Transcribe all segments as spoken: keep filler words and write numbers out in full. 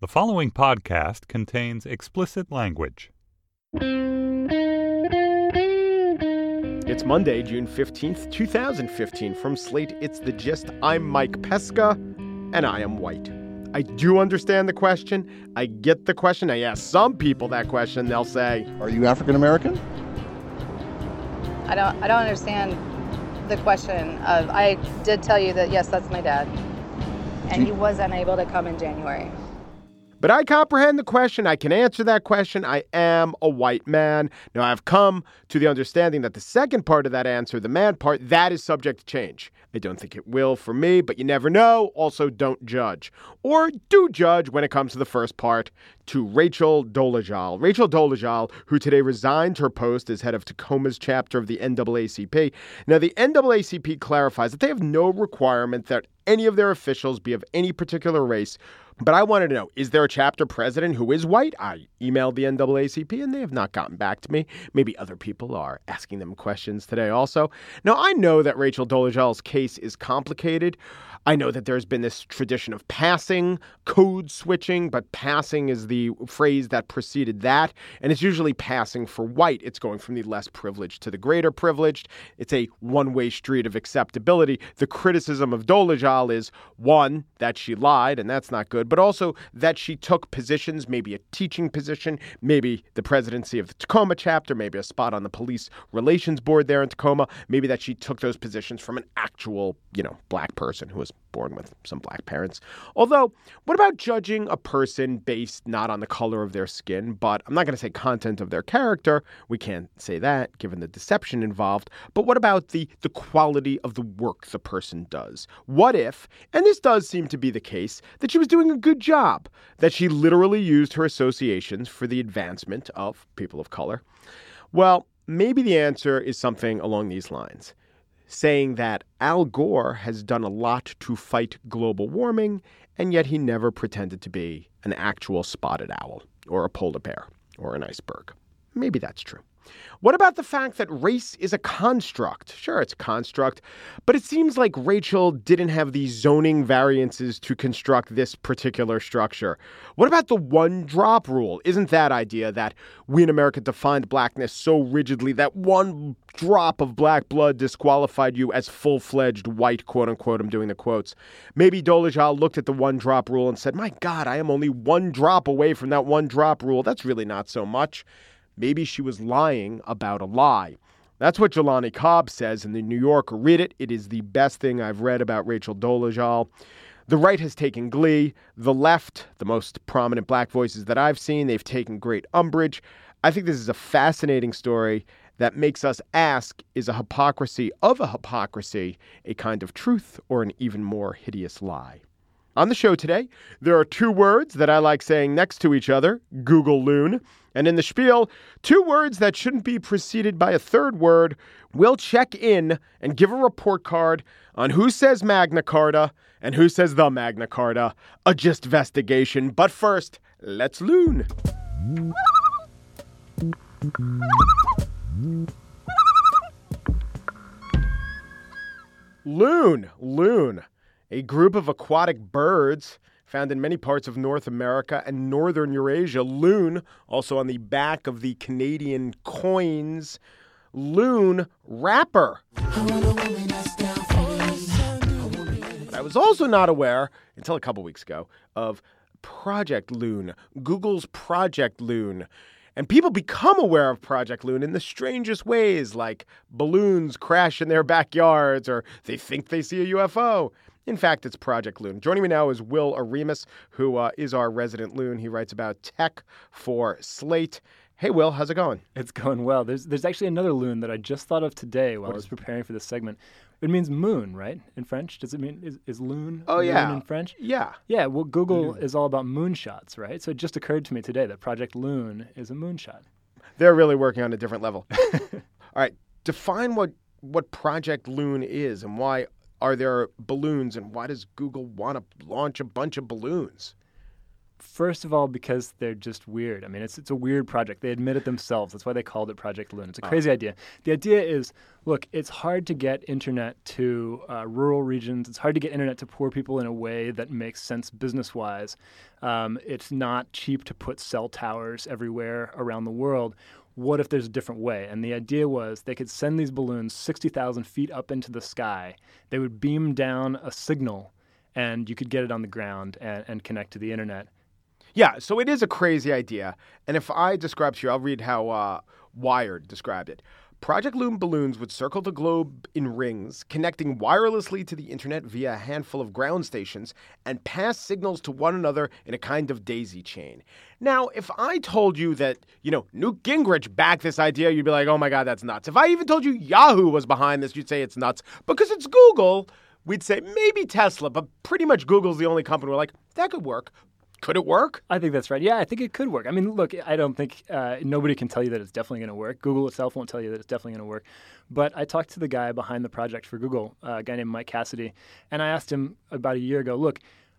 The following podcast contains explicit language. It's Monday, June fifteenth, twenty fifteen. From Slate, it's The Gist. I'm Mike Pesca, and I am white. I do understand the question. I get the question. I ask some people that question. They'll say, "Are you African American?" I don't I don't understand the question of, I did tell you that, yes, that's my dad. And he was unable to come in January. But I comprehend the question. I can answer that question. I am a white man. Now, I've come to the understanding that the second part of that answer, the man part, that is subject to change. I don't think it will for me, but you never know. Also, don't judge. Or do judge when it comes to the first part, to Rachel Dolezal. Rachel Dolezal, who today resigned her post as head of Tacoma's chapter of the N double A C P. Now, the N double A C P clarifies that they have no requirement that any of their officials be of any particular race. But I wanted to know, is there a chapter president who is white? I emailed the N double A C P and they have not gotten back to me. Maybe other people are asking them questions today also. Now, I know that Rachel Dolezal's case is complicated. I know that there's been this tradition of passing, code switching, but passing is the phrase that preceded that. And it's usually passing for white. It's going from the less privileged to the greater privileged. It's a one-way street of acceptability. The criticism of Dolezal is, one, that she lied, and that's not good, but also that she took positions, maybe a teaching position, maybe the presidency of the Tacoma chapter, maybe a spot on the police relations board there in Tacoma, maybe that she took those positions from an actual, you know, black person who was born with some black parents. Although, what about judging a person based not on the color of their skin, but I'm not going to say content of their character. We can't say that given the deception involved. But what about the, the quality of the work the person does? What if, and this does seem to be the case, that she was doing a good job, that she literally used her associations for the advancement of people of color? Well, maybe the answer is something along these lines, saying that Al Gore has done a lot to fight global warming, and yet he never pretended to be an actual spotted owl or a polar bear or an iceberg. Maybe that's true. What about the fact that race is a construct? Sure, it's a construct, but it seems like Rachel didn't have the zoning variances to construct this particular structure. What about the one-drop rule? Isn't that idea that we in America defined blackness so rigidly that one drop of black blood disqualified you as full-fledged white, quote-unquote, I'm doing the quotes. Maybe Dolezal looked at the one-drop rule and said, my God, I am only one drop away from that one-drop rule. That's really not so much. Maybe she was lying about a lie. That's what Jelani Cobb says in the New Yorker. Read it. It is the best thing I've read about Rachel Dolezal. The right has taken glee. The left, the most prominent black voices that I've seen, they've taken great umbrage. I think this is a fascinating story that makes us ask, is a hypocrisy of a hypocrisy a kind of truth or an even more hideous lie? On the show today, there are two words that I like saying next to each other, Google Loon. And in the spiel, two words that shouldn't be preceded by a third word. We'll check in and give a report card on who says Magna Carta and who says the Magna Carta. A Gistvestigation. But first, let's loon. Loon, loon. A group of aquatic birds found in many parts of North America and northern Eurasia. Loon, also on the back of the Canadian coins. Loon wrapper. But I was also not aware, until a couple weeks ago, of Project Loon, Google's Project Loon. And people become aware of Project Loon in the strangest ways, like balloons crash in their backyards, or they think they see a U F O. In fact, it's Project Loon. Joining me now is Will Oremus, who uh, is our resident loon. He writes about tech for Slate. Hey, Will, how's it going? It's going well. There's there's actually another loon that I just thought of today while what I was preparing for this segment. It means moon, right? In French? Does it mean, is, is loon, oh, loon yeah. in French? Yeah. Yeah, well, Google loon. is all about moonshots, right? So it just occurred to me today that Project Loon is a moonshot. They're really working on a different level. All right, define what, what Project Loon is and why are there balloons and why does Google want to launch a bunch of balloons? First of all, because they're just weird. I mean, it's it's a weird project. They admit it themselves. That's why they called it Project Loon. It's a crazy oh. idea. The idea is, look, it's hard to get internet to uh, rural regions. It's hard to get internet to poor people in a way that makes sense business-wise. Um, it's not cheap to put cell towers everywhere around the world. What if there's a different way? And the idea was they could send these balloons sixty thousand feet up into the sky. They would beam down a signal, and you could get it on the ground and, and connect to the internet. Yeah, so it is a crazy idea. And if I describe to you, I'll read how uh, Wired described it. Project Loon balloons would circle the globe in rings, connecting wirelessly to the internet via a handful of ground stations and pass signals to one another in a kind of daisy chain. Now, if I told you that, you know, Newt Gingrich backed this idea, you'd be like, oh my God, that's nuts. If I even told you Yahoo was behind this, you'd say it's nuts. Because it's Google, we'd say maybe Tesla, but pretty much Google's the only company we're like, that could work. Could it work? I think that's right. Yeah, I think it could work. I mean, look, I don't think uh, nobody can tell you that it's definitely going to work. Google itself won't tell you that it's definitely going to work. But I talked to the guy behind the project for Google, uh, a guy named Mike Cassidy, and I asked him about a year ago, look,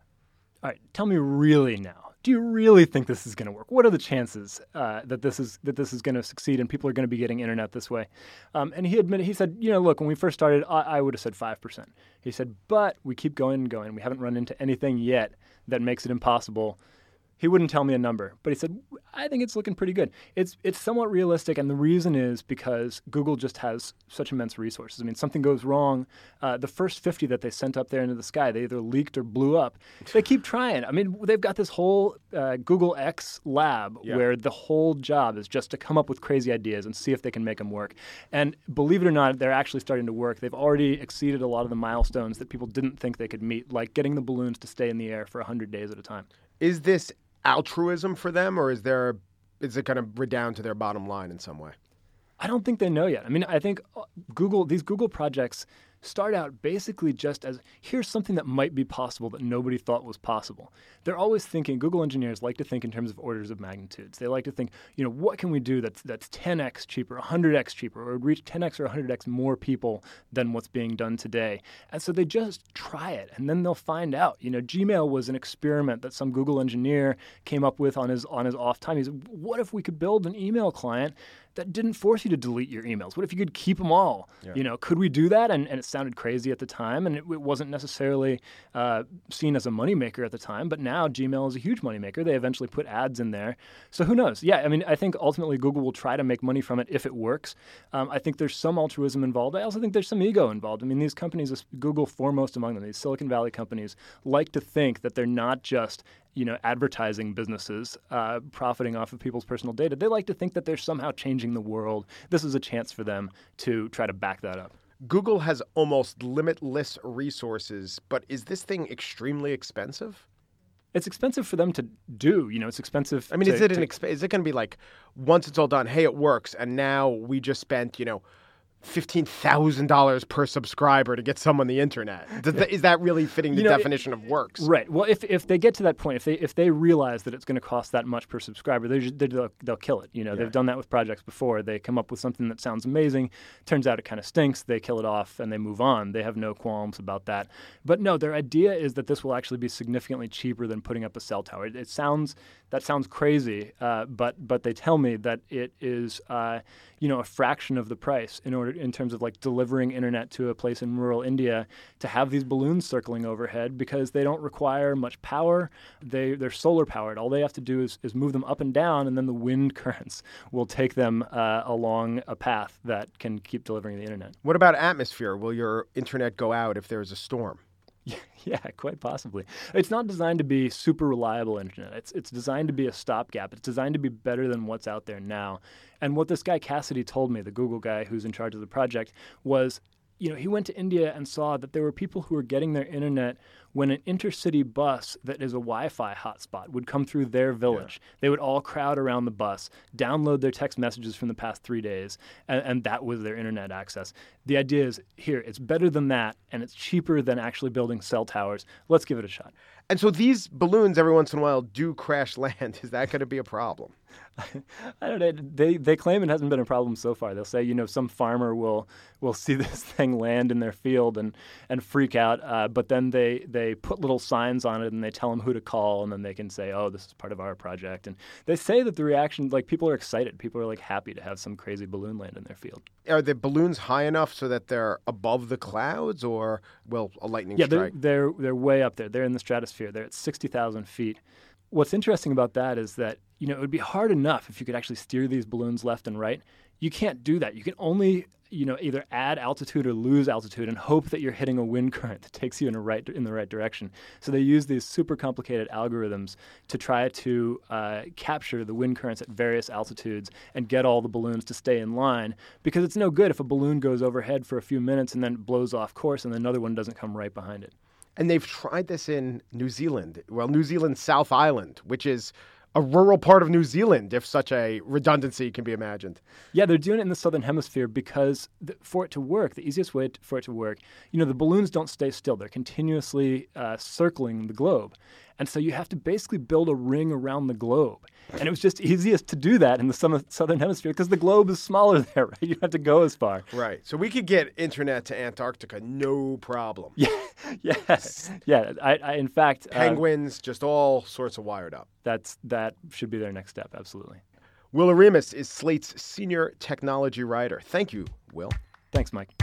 all right, tell me really now. Do you really think this is going to work? What are the chances uh, that this is that this is going to succeed and people are going to be getting internet this way? Um, and he admitted, he said, you know, look, when we first started, I, I would have said five percent. He said, but we keep going and going. We haven't run into anything yet that makes it impossible. He wouldn't tell me a number, but he said, I think it's looking pretty good. It's it's somewhat realistic, and the reason is because Google just has such immense resources. I mean, something goes wrong. Uh, the first fifty that they sent up there into the sky, they either leaked or blew up. They keep trying. I mean, they've got this whole uh, Google X lab yeah. where the whole job is just to come up with crazy ideas and see if they can make them work. And believe it or not, they're actually starting to work. They've already exceeded a lot of the milestones that people didn't think they could meet, like getting the balloons to stay in the air for one hundred days at a time. Is this altruism for them, or is there is it going to redound to their bottom line in some way? I don't think they know yet. I mean, I think Google, these Google projects start out basically just as, here's something that might be possible that nobody thought was possible. They're always thinking, Google engineers like to think in terms of orders of magnitudes. They like to think, you know, what can we do that's that's ten x cheaper, one hundred x cheaper, or reach ten x or one hundred x more people than what's being done today. And so they just try it, and then they'll find out. You know, Gmail was an experiment that some Google engineer came up with on his on his off time. He said, what if we could build an email client that didn't force you to delete your emails? What if you could keep them all? Yeah. You know, could we do that? And, and it sounded crazy at the time, and it, it wasn't necessarily uh, seen as a moneymaker at the time. But now Gmail is a huge moneymaker. They eventually put ads in there. So who knows? Yeah, I mean, I think ultimately Google will try to make money from it if it works. Um, I think there's some altruism involved. I also think there's some ego involved. I mean, these companies, Google foremost among them, these Silicon Valley companies, like to think that they're not just you know, advertising businesses uh, profiting off of people's personal data. They like to think that they're somehow changing the world. This is a chance for them to try to back that up. Google has almost limitless resources, but is this thing extremely expensive? It's expensive for them to do. You know, it's expensive. I mean, to, is it an to, exp- is it going to be like once it's all done, hey, it works, and now we just spent, you know, fifteen thousand dollars per subscriber to get someone the internet? Does th- is that really fitting the you know, definition it, of works? Right. Well, if if they get to that point, if they if they realize that it's going to cost that much per subscriber, they just, they'll, they'll kill it. You know, yeah. They've done that with projects before. They come up with something that sounds amazing. Turns out it kind of stinks. They kill it off and they move on. They have no qualms about that. But no, their idea is that this will actually be significantly cheaper than putting up a cell tower. It, it sounds that sounds crazy, uh, but but they tell me that it is uh, you know a fraction of the price in order in terms of like delivering internet to a place in rural India, to have these balloons circling overhead, because they don't require much power. They, they're solar powered. All they have to do is, is move them up and down, and then the wind currents will take them uh, along a path that can keep delivering the internet. What about atmosphere? Will your internet go out if there's a storm? Yeah, yeah, quite possibly. It's not designed to be super reliable internet. It's it's designed to be a stopgap. It's designed to be better than what's out there now. And what this guy Cassidy told me, the Google guy who's in charge of the project, was, you know, he went to India and saw that there were people who were getting their internet when an intercity bus that is a Wi-Fi hotspot would come through their village. Yeah. They would all crowd around the bus, download their text messages from the past three days, and, and that was their internet access. The idea is, here, it's better than that, and it's cheaper than actually building cell towers. Let's give it a shot. And so these balloons every once in a while do crash land. Is that going to be a problem? I don't know. They they claim it hasn't been a problem so far. They'll say, you know, some farmer will will see this thing land in their field and and freak out. Uh, but then they they put little signs on it and they tell them who to call, and then they can say, oh, this is part of our project. And they say that the reaction, like people are excited. People are like happy to have some crazy balloon land in their field. Are the balloons high enough so that they're above the clouds, or will a lightning yeah, strike? Yeah, they're, they're they're way up there. They're in the stratosphere. They're at sixty thousand feet. What's interesting about that is that, you know, it would be hard enough if you could actually steer these balloons left and right. You can't do that. You can only, you know, either add altitude or lose altitude and hope that you're hitting a wind current that takes you in a right in the right direction. So they use these super complicated algorithms to try to uh, capture the wind currents at various altitudes and get all the balloons to stay in line, because it's no good if a balloon goes overhead for a few minutes and then blows off course and another one doesn't come right behind it. And they've tried this in New Zealand. Well, New Zealand's South Island, which is a rural part of New Zealand, if such a redundancy can be imagined. Yeah, they're doing it in the Southern Hemisphere because th- for it to work, the easiest way to, for it to work, you know, the balloons don't stay still. They're continuously uh, circling the globe. And so you have to basically build a ring around the globe. And it was just easiest to do that in the sum- Southern Hemisphere because the globe is smaller there, right? You don't have to go as far. Right. So we could get internet to Antarctica, no problem. Yeah. Yes. Yeah. I, I, in fact... Penguins, uh, just all sorts of wired up. That's That should be their next step, absolutely. Will Oremus is Slate's senior technology writer. Thank you, Will. Thanks, Mike.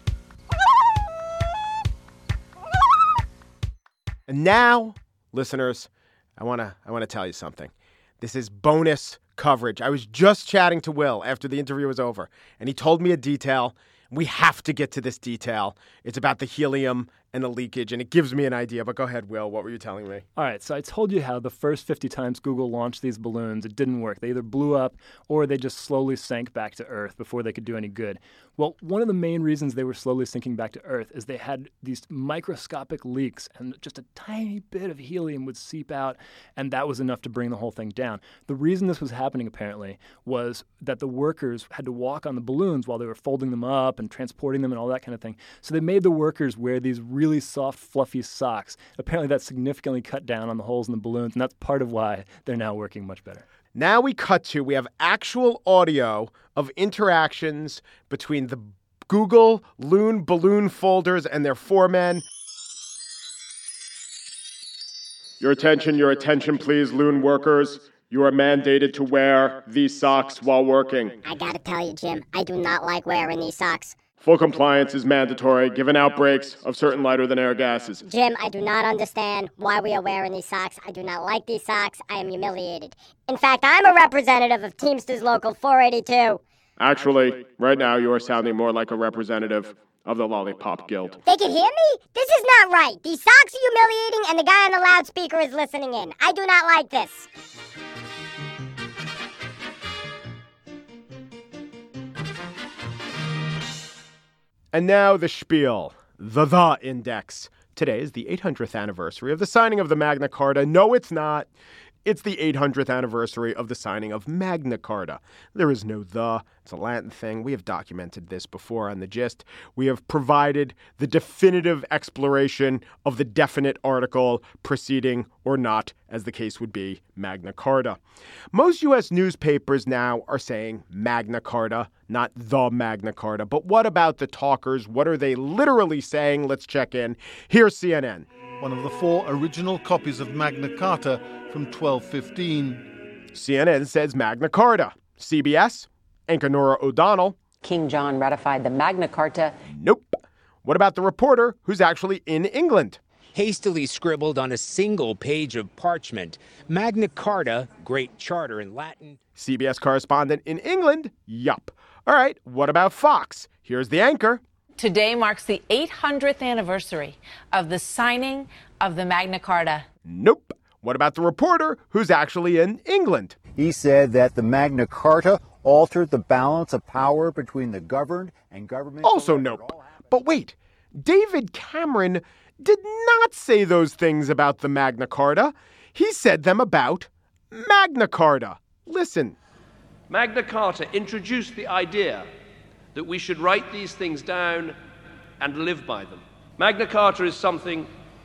And now, listeners, I want to I want to tell you something. This is bonus coverage. I was just chatting to Will after the interview was over, and he told me a detail. We have to get to this detail. It's about the helium and the leakage, and it gives me an idea. But go ahead, Will. What were you telling me? All right. So I told you how the first fifty times Google launched these balloons, it didn't work. They either blew up or they just slowly sank back to Earth before they could do any good. Well, one of the main reasons they were slowly sinking back to Earth is they had these microscopic leaks, and just a tiny bit of helium would seep out, and that was enough to bring the whole thing down. The reason this was happening, apparently, was that the workers had to walk on the balloons while they were folding them up and transporting them and all that kind of thing. So they made the workers wear these really soft, fluffy socks. Apparently that significantly cut down on the holes in the balloons, and that's part of why they're now working much better. Now we cut to, we have actual audio of interactions between the Google Loon balloon folders and their foremen. Your attention, your attention, please, Loon workers. You are mandated to wear these socks while working. I gotta tell you, Jim, I do not like wearing these socks. Full compliance is mandatory, given outbreaks of certain lighter-than-air gases. Jim, I do not understand why we are wearing these socks. I do not like these socks. I am humiliated. In fact, I'm a representative of Teamsters Local four eighty-two. Actually, right now you are sounding more like a representative of the Lollipop Guild. They can hear me? This is not right. These socks are humiliating, and the guy on the loudspeaker is listening in. I do not like this. And now the spiel, the The Index. Today is the eight hundredth anniversary of the signing of the Magna Carta. No, it's not. It's the eight hundredth anniversary of the signing of Magna Carta. There is no the. It's a Latin thing. We have documented this before on The Gist. We have provided the definitive exploration of the definite article preceding or not, as the case would be, Magna Carta. Most U S newspapers now are saying Magna Carta, not the Magna Carta. But what about the talkers? What are they literally saying? Let's check in. Here's C N N. One of the four original copies of Magna Carta from twelve fifteen. C N N says Magna Carta. C B S, anchor Norah O'Donnell. King John ratified the Magna Carta. Nope. What about the reporter who's actually in England? Hastily scribbled on a single page of parchment, Magna Carta, Great Charter in Latin. C B S correspondent in England? Yup. All right, what about Fox? Here's the anchor. Today marks the eight hundredth anniversary of the signing of the Magna Carta. Nope. What about the reporter who's actually in England? He said that the Magna Carta altered the balance of power between the governed and government. Also nope. But wait, David Cameron did not say those things about the Magna Carta. He said them about Magna Carta. Listen. Magna Carta introduced the idea that we should write these things down and live by them. Magna Carta is something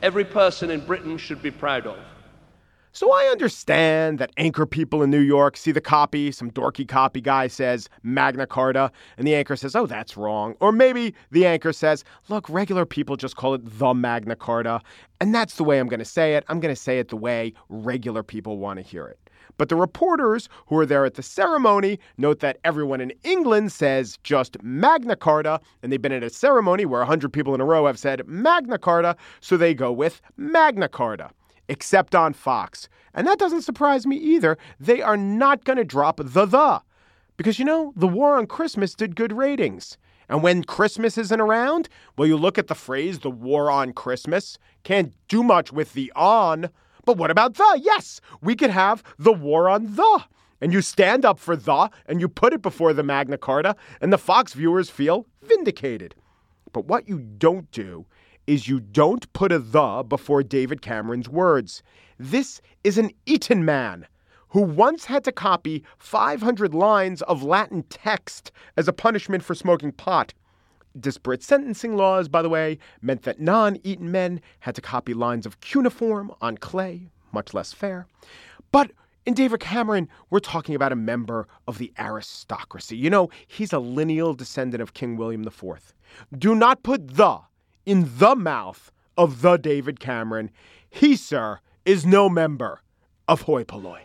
every person in Britain should be proud of. So I understand that anchor people in New York see the copy, some dorky copy guy says Magna Carta, and the anchor says, oh, that's wrong. Or maybe the anchor says, look, regular people just call it the Magna Carta, and that's the way I'm going to say it. I'm going to say it the way regular people want to hear it. But the reporters who are there at the ceremony note that everyone in England says just Magna Carta, and they've been at a ceremony where one hundred people in a row have said Magna Carta, so they go with Magna Carta. Except on Fox. And that doesn't surprise me either. They are not going to drop the the. Because, you know, the War on Christmas did good ratings. And when Christmas isn't around, well, you look at the phrase, the War on Christmas. Can't do much with the on. But what about the? Yes, we could have the War on the. And you stand up for the, and you put it before the Magna Carta, and the Fox viewers feel vindicated. But what you don't do is you don't put a the before David Cameron's words. This is an Eton man who once had to copy five hundred lines of Latin text as a punishment for smoking pot. Disparate sentencing laws, by the way, meant that non-Eton men had to copy lines of cuneiform on clay, much less fair. But in David Cameron, we're talking about a member of the aristocracy. You know, he's a lineal descendant of King William the Fourth. Do not put the in the mouth of the David Cameron. He, sir, is no member of hoi polloi.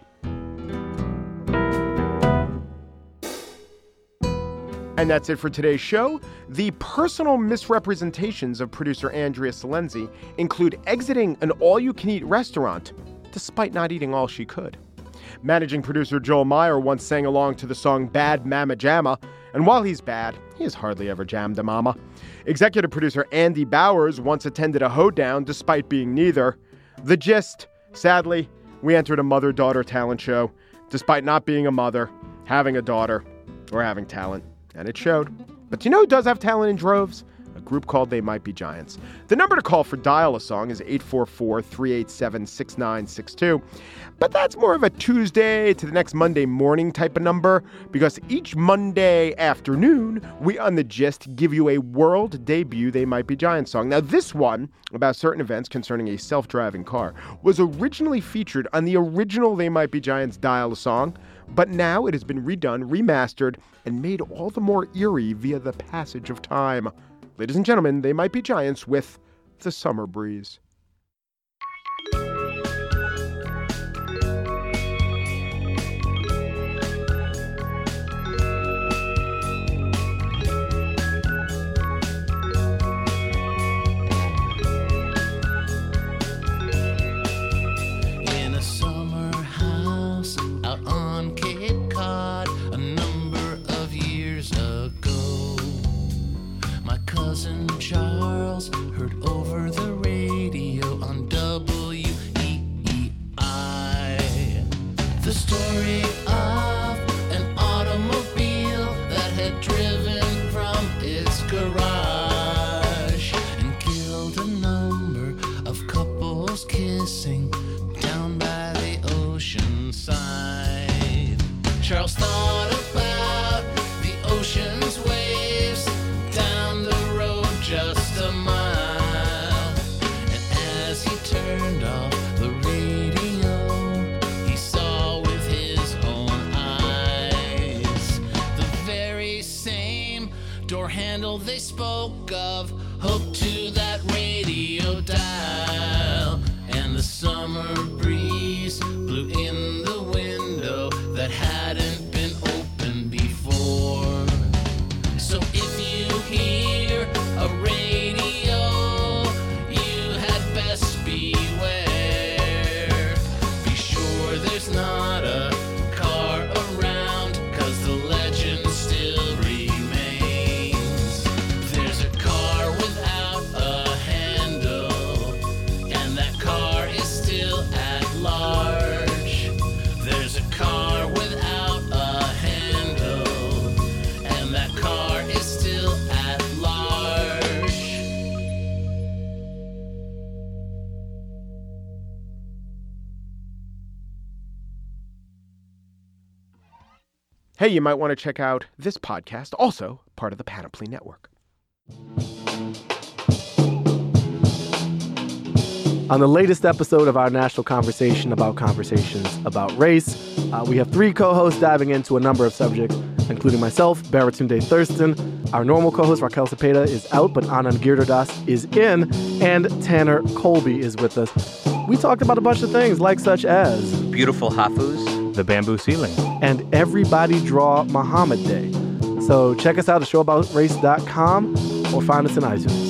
And that's it for today's show. The personal misrepresentations of producer Andrea Silenzi include exiting an all-you-can-eat restaurant despite not eating all she could. Managing producer Joel Meyer once sang along to the song Bad Mama Jamma, and while he's bad, he has hardly ever jammed a mama. Executive producer Andy Bowers once attended a hoedown despite being neither. The gist, sadly, we entered a mother-daughter talent show despite not being a mother, having a daughter, or having talent. And it showed. But you know who does have talent in droves? A group called They Might Be Giants. The number to call for Dial a Song is eight four four, three eight seven, six nine six two. But that's more of a Tuesday to the next Monday morning type of number, because each Monday afternoon, we on The Gist give you a world debut They Might Be Giants song. Now, this one, about certain events concerning a self-driving car, was originally featured on the original They Might Be Giants Dial a Song, but now it has been redone, remastered, and made all the more eerie via the passage of time. Ladies and gentlemen, They Might Be Giants with The Summer Breeze. In a summer house out on Cape Cod, a number of years ago, my cousin Charles heard over the radio on W E E I the story of an automobile that had driven from its garage and killed a number of couples kissing down by the ocean side. Charles thought about the ocean's waves down the road just a mile, and as he turned off the radio, he saw with his own eyes the very same door handle they spoke of hooked to that radio dial, and the summer breeze blew in the window that hadn't been opened before. So if you hear a radio, you had best beware. Be sure there's not a car around, 'cause the legend still remains. There's a car without a handle, and that car is still at large. There's a car without a handle, and that car is still at large. Hey, you might want to check out this podcast, also part of the Panoply Network. On the latest episode of our national conversation about conversations about race, uh, we have three co-hosts diving into a number of subjects, including myself, Baratunde Thurston. Our normal co-host, Raquel Cepeda, is out, but Anand Girderdas is in, and Tanner Colby is with us. We talked about a bunch of things, like such as beautiful hafus, the bamboo ceiling, and Everybody Draw Muhammad Day. So check us out at show about race dot com or find us on iTunes.